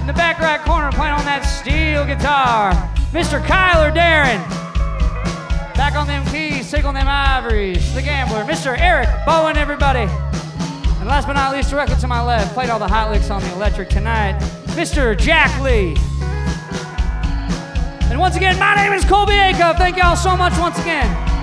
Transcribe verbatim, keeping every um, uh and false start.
In the back right corner playing on that steel guitar, Mister Kyler Darren. Back on them keys, tickling them ivories, the gambler, Mister Eric Bowen, everybody. And last but not least, directly to my left, played all the hot licks on the electric tonight, Mister Jack Lee. And once again, my name is Colby Acuff. Thank y'all so much once again.